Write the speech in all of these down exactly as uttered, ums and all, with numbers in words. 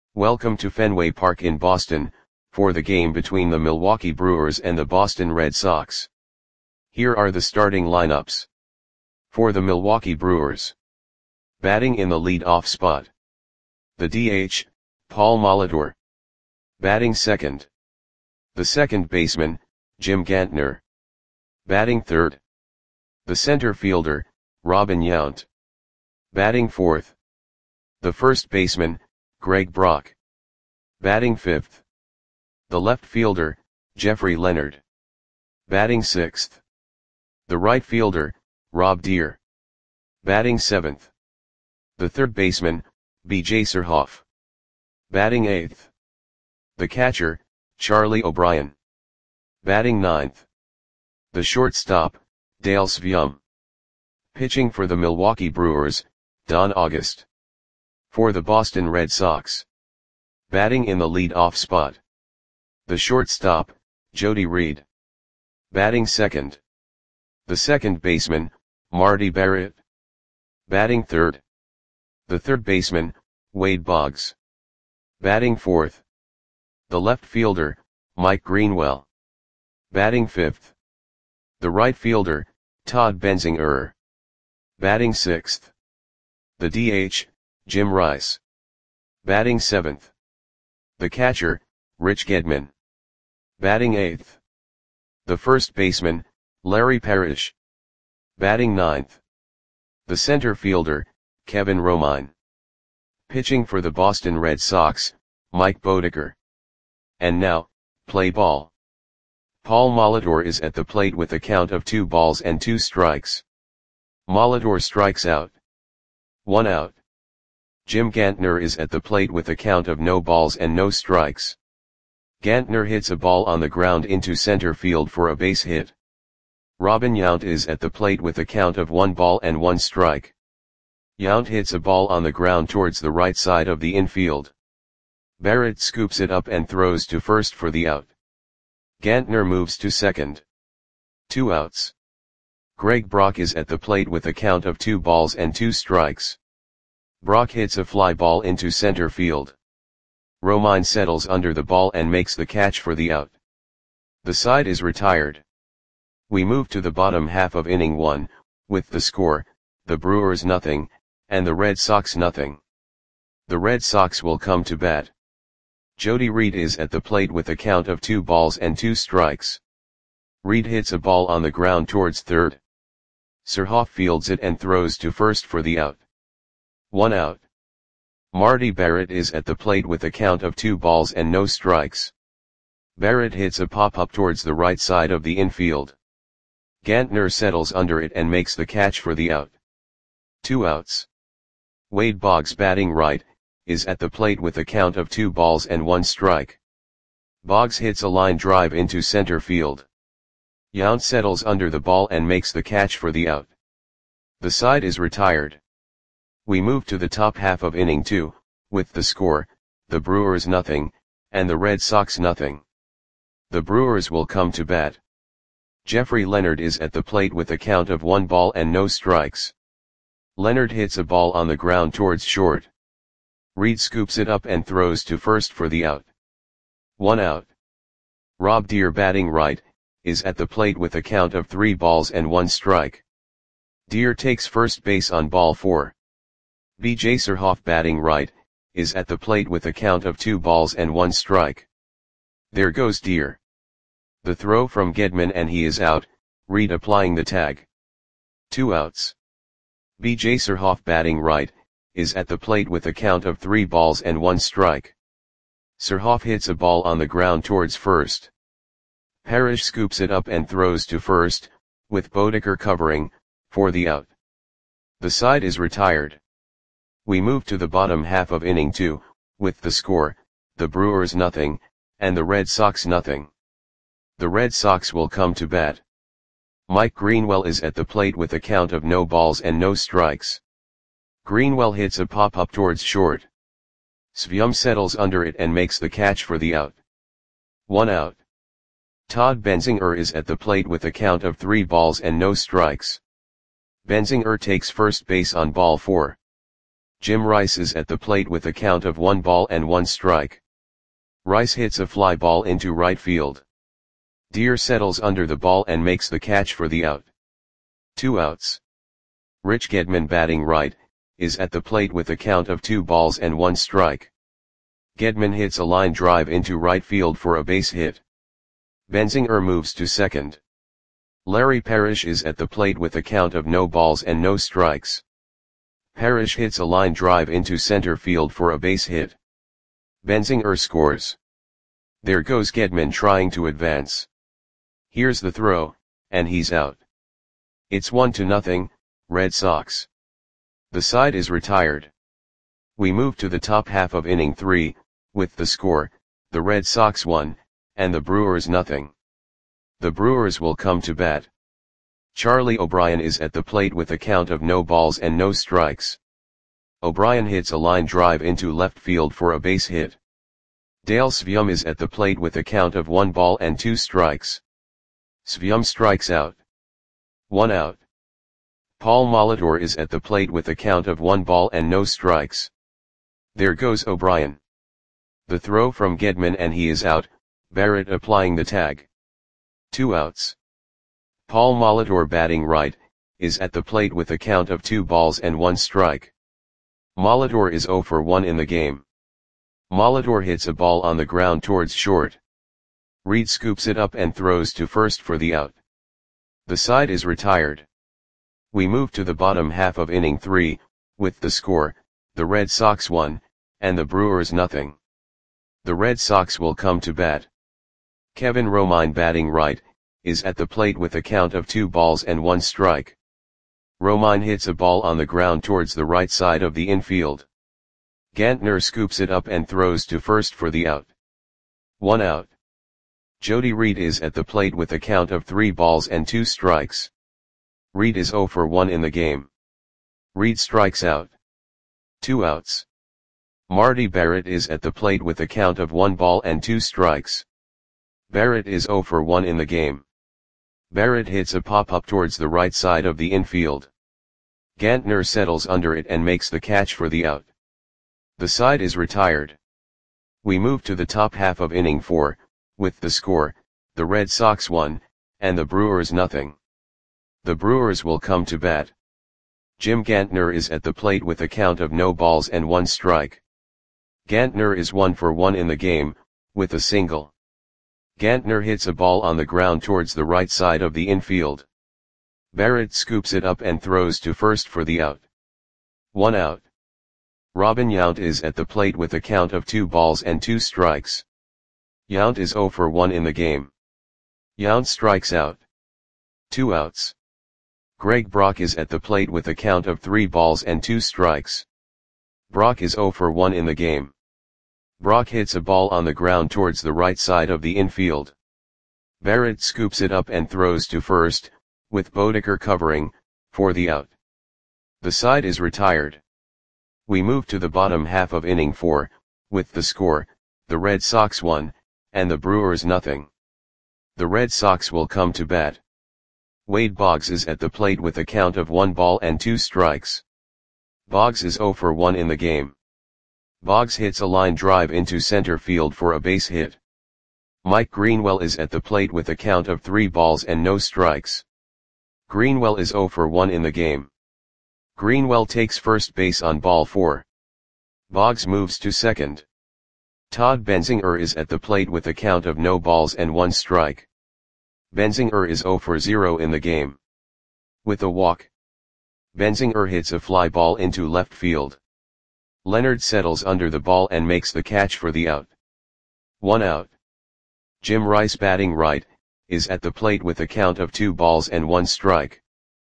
Welcome to Fenway Park in Boston, for the game between the Milwaukee Brewers and the Boston Red Sox. Here are the starting lineups. For the Milwaukee Brewers. Batting in the lead-off spot. The D H, Paul Molitor. Batting second. The second baseman, Jim Gantner. Batting third. The center fielder, Robin Yount. Batting fourth. The first baseman, Greg Brock. Batting fifth. The left fielder, Jeffrey Leonard. Batting sixth. The right fielder, Rob Deer. Batting seventh. The third baseman, B J Surhoff. Batting eighth. The catcher, Charlie O'Brien. Batting ninth. The shortstop, Dale Sveum. Pitching for the Milwaukee Brewers, Don August. For the Boston Red Sox. Batting in the lead-off spot. The shortstop, Jody Reed. Batting second. The second baseman, Marty Barrett. Batting third. The third baseman, Wade Boggs. Batting fourth. The left fielder, Mike Greenwell. Batting fifth. The right fielder, Todd Benzinger. Batting sixth. The D H, Jim Rice. Batting seventh. The catcher, Rich Gedman. Batting eighth. The first baseman, Larry Parrish. Batting ninth. The center fielder, Kevin Romine. Pitching for the Boston Red Sox, Mike Boddicker. And now, play ball. Paul Molitor is at the plate with a count of two balls and two strikes. Molitor strikes out. One out. Jim Gantner is at the plate with a count of no balls and no strikes. Gantner hits a ball on the ground into center field for a base hit. Robin Yount is at the plate with a count of one ball and one strike. Yount hits a ball on the ground towards the right side of the infield. Barrett scoops it up and throws to first for the out. Gantner moves to second. Two outs. Greg Brock is at the plate with a count of two balls and two strikes. Brock hits a fly ball into center field. Romine settles under the ball and makes the catch for the out. The side is retired. We move to the bottom half of inning one, with the score, the Brewers nothing, and the Red Sox nothing. The Red Sox will come to bat. Jody Reed is at the plate with a count of two balls and two strikes. Reed hits a ball on the ground towards third. Surhoff fields it and throws to first for the out. One out. Marty Barrett is at the plate with a count of two balls and no strikes. Barrett hits a pop-up towards the right side of the infield. Gantner settles under it and makes the catch for the out. Two outs. Wade Boggs, batting right, is at the plate with a count of two balls and one strike. Boggs hits a line drive into center field. Yount settles under the ball and makes the catch for the out. The side is retired. We move to the top half of inning two, with the score, the Brewers nothing, and the Red Sox nothing. The Brewers will come to bat. Jeffrey Leonard is at the plate with a count of one ball and no strikes. Leonard hits a ball on the ground towards short. Reed scoops it up and throws to first for the out. One out. Rob Deer, batting right, is at the plate with a count of three balls and one strike. Deer takes first base on ball four. B J Surhoff, batting right, is at the plate with a count of two balls and one strike. There goes Deer. The throw from Gedman and he is out, Reed applying the tag. Two outs. B J Surhoff, batting right, is at the plate with a count of three balls and one strike. Surhoff hits a ball on the ground towards first. Parrish scoops it up and throws to first, with Boddicker covering, for the out. The side is retired. We move to the bottom half of inning two, with the score, the Brewers nothing, and the Red Sox nothing. The Red Sox will come to bat. Mike Greenwell is at the plate with a count of no balls and no strikes. Greenwell hits a pop-up towards short. Sveum settles under it and makes the catch for the out. One out. Todd Benzinger is at the plate with a count of three balls and no strikes. Benzinger takes first base on ball four. Jim Rice is at the plate with a count of one ball and one strike. Rice hits a fly ball into right field. Deer settles under the ball and makes the catch for the out. Two outs. Rich Gedman, batting right, is at the plate with a count of two balls and one strike. Gedman hits a line drive into right field for a base hit. Benzinger moves to second. Larry Parrish is at the plate with a count of no balls and no strikes. Parrish hits a line drive into center field for a base hit. Benzinger scores. There goes Gedman trying to advance. Here's the throw, and he's out. It's one to nothing, Red Sox. The side is retired. We move to the top half of inning three, with the score, the Red Sox one, and the Brewers nothing. The Brewers will come to bat. Charlie O'Brien is at the plate with a count of no balls and no strikes. O'Brien hits a line drive into left field for a base hit. Dale Sveum is at the plate with a count of one ball and two strikes. Sveum strikes out. One out. Paul Molitor is at the plate with a count of one ball and no strikes. There goes O'Brien. The throw from Gedman and he is out, Barrett applying the tag. Two outs. Paul Molitor, batting right, is at the plate with a count of two balls and one strike. Molitor is oh for one in the game. Molitor hits a ball on the ground towards short. Reed scoops it up and throws to first for the out. The side is retired. We move to the bottom half of inning three, with the score, the Red Sox one, and the Brewers nothing. The Red Sox will come to bat. Kevin Romine, batting right, is at the plate with a count of two balls and one strike. Romine hits a ball on the ground towards the right side of the infield. Gantner scoops it up and throws to first for the out. One out. Jody Reed is at the plate with a count of three balls and two strikes. Reed is oh for one in the game. Reed strikes out. Two outs. Marty Barrett is at the plate with a count of one ball and two strikes. Barrett is oh for one in the game. Barrett hits a pop-up towards the right side of the infield. Gantner settles under it and makes the catch for the out. The side is retired. We move to the top half of inning four, with the score, the Red Sox one, and the Brewers nothing. The Brewers will come to bat. Jim Gantner is at the plate with a count of no balls and one strike. Gantner is one for one in the game, with a single. Gantner hits a ball on the ground towards the right side of the infield. Barrett scoops it up and throws to first for the out. One out. Robin Yount is at the plate with a count of two balls and two strikes. Yount is oh for one in the game. Yount strikes out. Two outs. Greg Brock is at the plate with a count of three balls and two strikes. Brock is oh for one in the game. Brock hits a ball on the ground towards the right side of the infield. Barrett scoops it up and throws to first, with Bodeker covering, for the out. The side is retired. We move to the bottom half of inning four, with the score, the Red Sox one, and the Brewers nothing. The Red Sox will come to bat. Wade Boggs is at the plate with a count of one ball and two strikes. Boggs is oh for one in the game. Boggs hits a line drive into center field for a base hit. Mike Greenwell is at the plate with a count of three balls and no strikes. Greenwell is oh for one in the game. Greenwell takes first base on ball four. Boggs moves to second. Todd Benzinger is at the plate with a count of no balls and one strike. Benzinger is oh for zero in the game. With a walk. Benzinger hits a fly ball into left field. Leonard settles under the ball and makes the catch for the out. One out. Jim Rice, batting right, is at the plate with a count of two balls and one strike.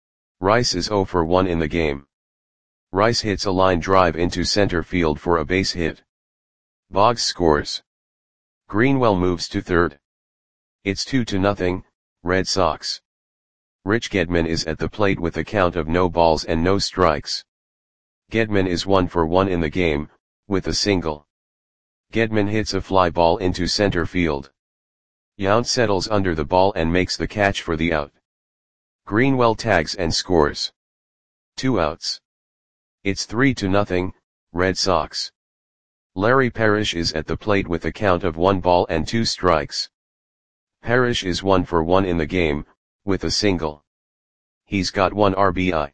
Rice is oh for one in the game. Rice hits a line drive into center field for a base hit. Boggs scores. Greenwell moves to third. It's two to nothing, Red Sox. Rich Gedman is at the plate with a count of no balls and no strikes. Gedman is one for one in the game, with a single. Gedman hits a fly ball into center field. Yount settles under the ball and makes the catch for the out. Greenwell tags and scores. Two outs. It's three to nothing, Red Sox. Larry Parrish is at the plate with a count of one ball and two strikes. Parrish is one for one in the game, with a single. He's got one R B I.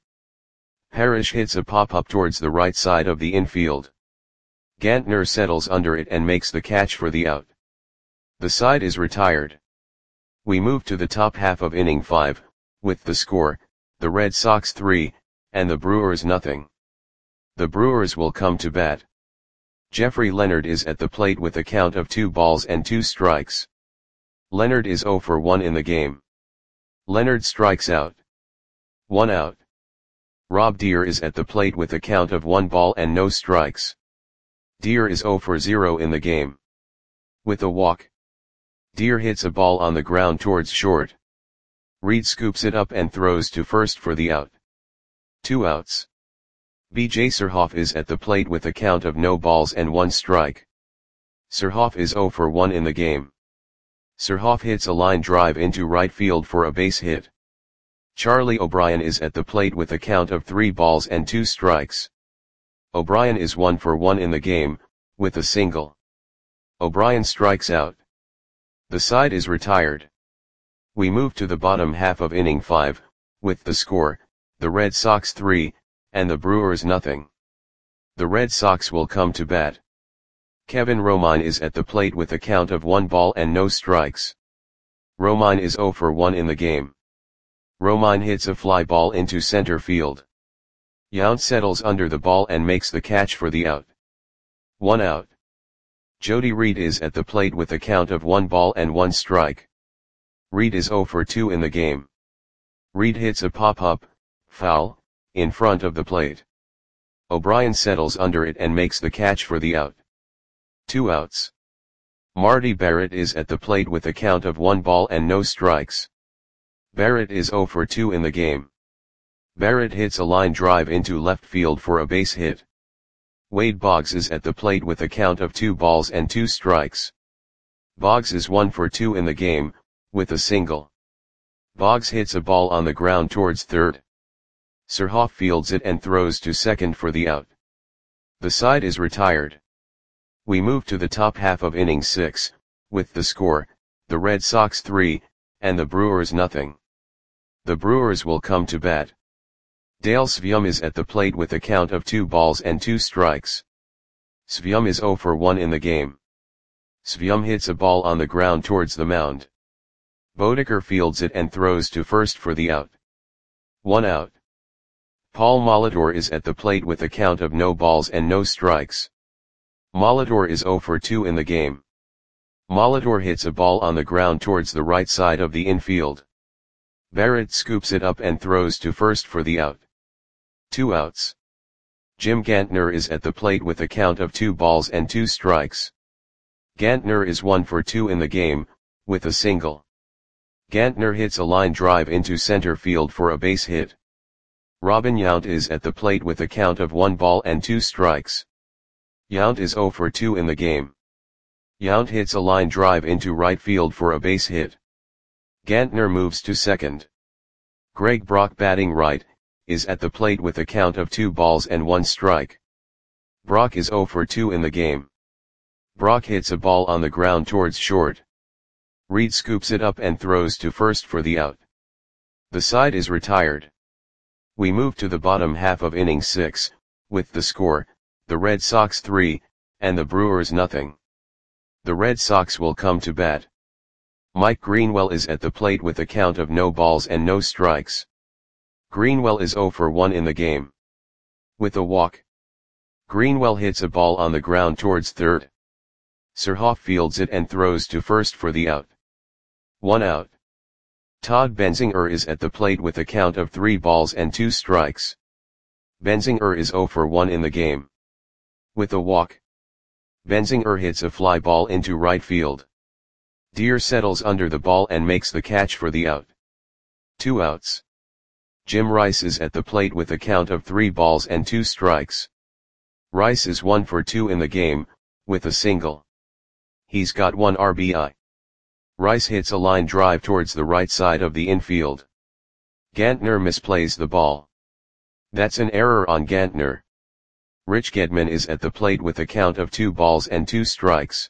Parrish hits a pop-up towards the right side of the infield. Gantner settles under it and makes the catch for the out. The side is retired. We move to the top half of inning five, with the score, the Red Sox three, and the Brewers nothing. The Brewers will come to bat. Jeffrey Leonard is at the plate with a count of two balls and two strikes. Leonard is zero for one in the game. Leonard strikes out. One out. Rob Deer is at the plate with a count of one ball and no strikes. Deer is zero for zero in the game. With a walk. Deer hits a ball on the ground towards short. Reed scoops it up and throws to first for the out. Two outs. B J Surhoff is at the plate with a count of no balls and one strike. Surhoff is zero for one in the game. Surhoff hits a line drive into right field for a base hit. Charlie O'Brien is at the plate with a count of three balls and two strikes. O'Brien is one for one in the game, with a single. O'Brien strikes out. The side is retired. We move to the bottom half of inning five, with the score, the Red Sox three, and the Brewers nothing. The Red Sox will come to bat. Kevin Romine is at the plate with a count of one ball and no strikes. Romine is zero for one in the game. Romine hits a fly ball into center field. Yount settles under the ball and makes the catch for the out. One out. Jody Reed is at the plate with a count of one ball and one strike. Reed is zero for two in the game. Reed hits a pop-up, foul, in front of the plate. O'Brien settles under it and makes the catch for the out. Two outs. Marty Barrett is at the plate with a count of one ball and no strikes. Barrett is zero for two in the game. Barrett hits a line drive into left field for a base hit. Wade Boggs is at the plate with a count of two balls and two strikes. Boggs is one for two in the game, with a single. Boggs hits a ball on the ground towards third. Surhoff fields it and throws to second for the out. The side is retired. We move to the top half of inning six, with the score, the Red Sox three, and the Brewers nothing. The Brewers will come to bat. Dale Sveum is at the plate with a count of two balls and two strikes. Sveum is zero for one in the game. Sveum hits a ball on the ground towards the mound. Bodeker fields it and throws to first for the out. One out. Paul Molitor is at the plate with a count of no balls and no strikes. Molitor is zero for two in the game. Molitor hits a ball on the ground towards the right side of the infield. Barrett scoops it up and throws to first for the out. Two outs. Jim Gantner is at the plate with a count of two balls and two strikes. Gantner is one for two in the game, with a single. Gantner hits a line drive into center field for a base hit. Robin Yount is at the plate with a count of one ball and two strikes. Yount is zero for two in the game. Yount hits a line drive into right field for a base hit. Gantner moves to second. Greg Brock, batting right, is at the plate with a count of two balls and one strike. Brock is zero for two in the game. Brock hits a ball on the ground towards short. Reed scoops it up and throws to first for the out. The side is retired. We move to the bottom half of inning six, with the score, the Red Sox three, and the Brewers nothing. The Red Sox will come to bat. Mike Greenwell is at the plate with a count of no balls and no strikes. Greenwell is zero for one in the game. With a walk. Greenwell hits a ball on the ground towards third. Surhoff fields it and throws to first for the out. One out. Todd Benzinger is at the plate with a count of three balls and two strikes. Benzinger is zero for one in the game. With a walk. Benzinger hits a fly ball into right field. Deer settles under the ball and makes the catch for the out. Two outs. Jim Rice is at the plate with a count of three balls and two strikes. Rice is one for two in the game, with a single. He's got one R B I. Rice hits a line drive towards the right side of the infield. Gantner misplays the ball. That's an error on Gantner. Rich Gedman is at the plate with a count of two balls and two strikes.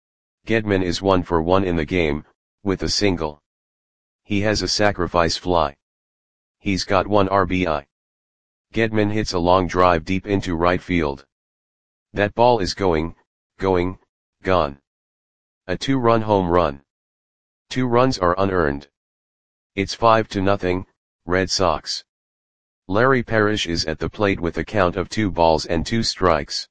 Gedman is one for one in the game, with a single. He has a sacrifice fly. He's got one R B I. Gedman hits a long drive deep into right field. That ball is going, going, gone. A two-run home run. Two runs are unearned. It's five to nothing, Red Sox. Larry Parrish is at the plate with a count of two balls and two strikes.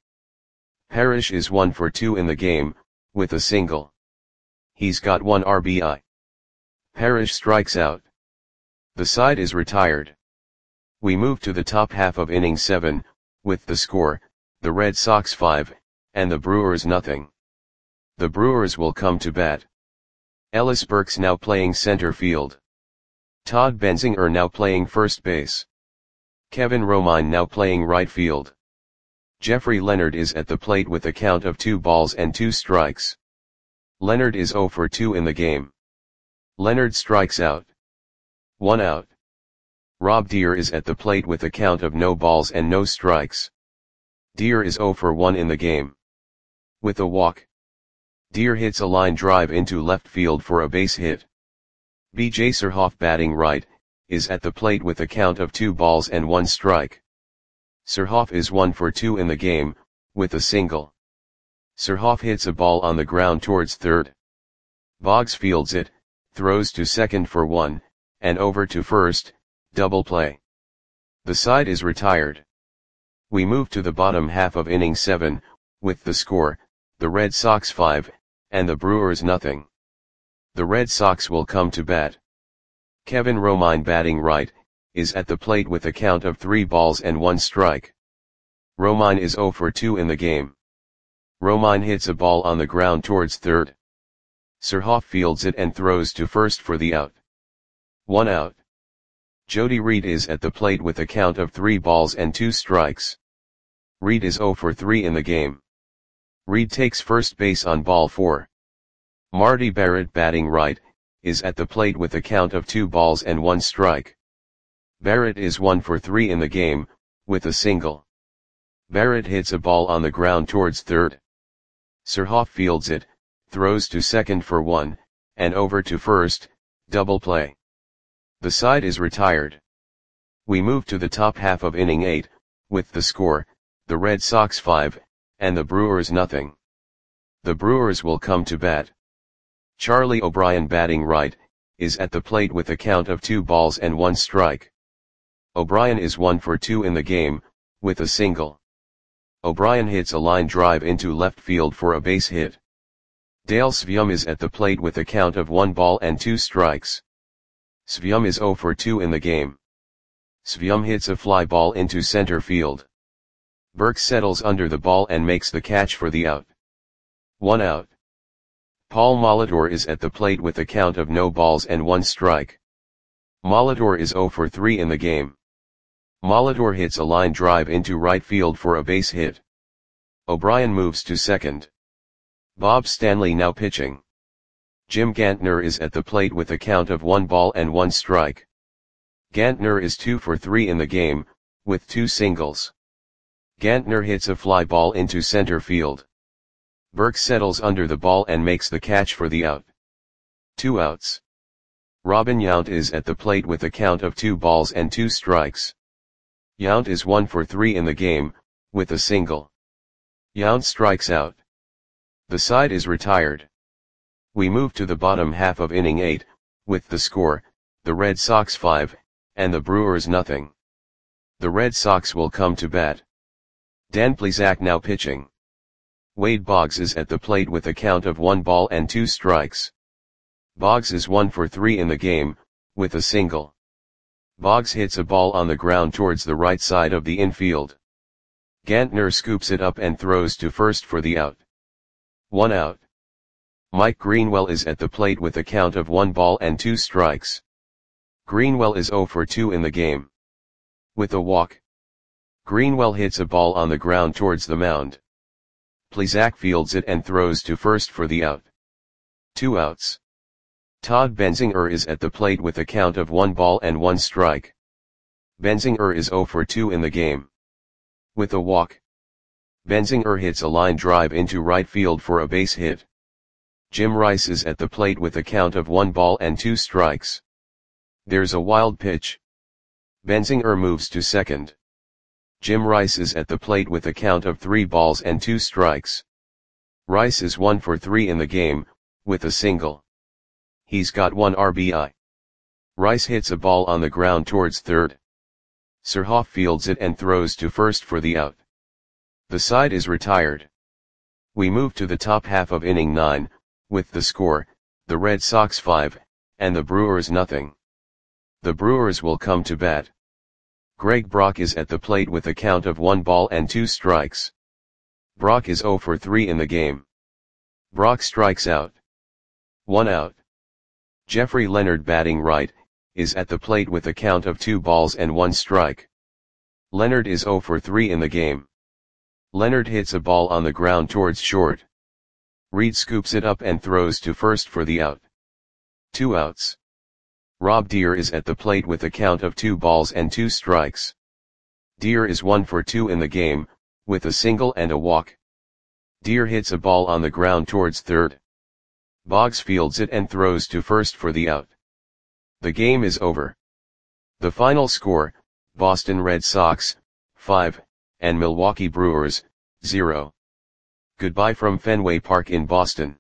Parrish is one for two in the game, with a single. He's got one R B I. Parrish strikes out. The side is retired. We move to the top half of inning seven, with the score, the Red Sox five, and the Brewers nothing. The Brewers will come to bat. Ellis Burks now playing center field. Todd Benzinger now playing first base. Kevin Romine now playing right field. Jeffrey Leonard is at the plate with a count of two balls and two strikes. Leonard is zero for two in the game. Leonard strikes out. One out. Rob Deere is at the plate with a count of no balls and no strikes. Deere is zero for one in the game. With a walk. Deere hits a line drive into left field for a base hit. B J Surhoff batting right, is at the plate with a count of two balls and one strike. Surhoff is one for two in the game, with a single. Surhoff hits a ball on the ground towards third. Boggs fields it, throws to second for one, and over to first, double play. The side is retired. We move to the bottom half of inning seven, with the score, the Red Sox five, and the Brewers nothing. The Red Sox will come to bat. Kevin Romine batting right, is at the plate with a count of three balls and one strike. Romine is zero for two in the game. Romine hits a ball on the ground towards third. Surhoff fields it and throws to first for the out. One out. Jody Reed is at the plate with a count of three balls and two strikes. Reed is zero for three in the game. Reed takes first base on ball four. Marty Barrett batting right, is at the plate with a count of two balls and one strike. Barrett is one for three in the game, with a single. Barrett hits a ball on the ground towards third. Surhoff fields it, throws to second for one, and over to first, double play. The side is retired. We move to the top half of inning eight, with the score, the Red Sox five, and the Brewers nothing. The Brewers will come to bat. Charlie O'Brien batting right, is at the plate with a count of two balls and one strike. O'Brien is one for two in the game, with a single. O'Brien hits a line drive into left field for a base hit. Dale Svium is at the plate with a count of one ball and two strikes. Svium is zero for two in the game. Svium hits a fly ball into center field. Burks settles under the ball and makes the catch for the out. One out. Paul Molitor is at the plate with a count of no balls and one strike. Molitor is zero for three in the game. Molitor hits a line drive into right field for a base hit. O'Brien moves to second. Bob Stanley now pitching. Jim Gantner is at the plate with a count of one ball and one strike. Gantner is two for three in the game, with two singles. Gantner hits a fly ball into center field. Burks settles under the ball and makes the catch for the out. Two outs. Robin Yount is at the plate with a count of two balls and two strikes. Yount is one for three in the game, with a single. Yount strikes out. The side is retired. We move to the bottom half of inning eight, with the score, the Red Sox five, and the Brewers nothing. The Red Sox will come to bat. Dan Plesac now pitching. Wade Boggs is at the plate with a count of one ball and two strikes. Boggs is one for three in the game, with a single. Boggs hits a ball on the ground towards the right side of the infield. Gantner scoops it up and throws to first for the out. One out. Mike Greenwell is at the plate with a count of one ball and two strikes. Greenwell is zero for two in the game. With a walk. Greenwell hits a ball on the ground towards the mound. Plesac fields it and throws to first for the out. Two outs. Todd Benzinger is at the plate with a count of one ball and one strike. Benzinger is zero for two in the game. With a walk. Benzinger hits a line drive into right field for a base hit. Jim Rice is at the plate with a count of one ball and two strikes. There's a wild pitch. Benzinger moves to second. Jim Rice is at the plate with a count of three balls and two strikes. Rice is one for three in the game, with a single. He's got one R B I. Rice hits a ball on the ground towards third. Surhoff fields it and throws to first for the out. The side is retired. We move to the top half of inning nine, with the score, the Red Sox five, and the Brewers nothing. The Brewers will come to bat. Greg Brock is at the plate with a count of one ball and two strikes. Brock is zero for three in the game. Brock strikes out. One out. Jeffrey Leonard, batting right, is at the plate with a count of two balls and one strike. Leonard is zero for three in the game. Leonard hits a ball on the ground towards short. Reed scoops it up and throws to first for the out. Two outs. Rob Deer is at the plate with a count of two balls and two strikes. Deer is one for two in the game, with a single and a walk. Deer hits a ball on the ground towards third. Boggs fields it and throws to first for the out. The game is over. The final score, Boston Red Sox, five, and Milwaukee Brewers, zero. Goodbye from Fenway Park in Boston.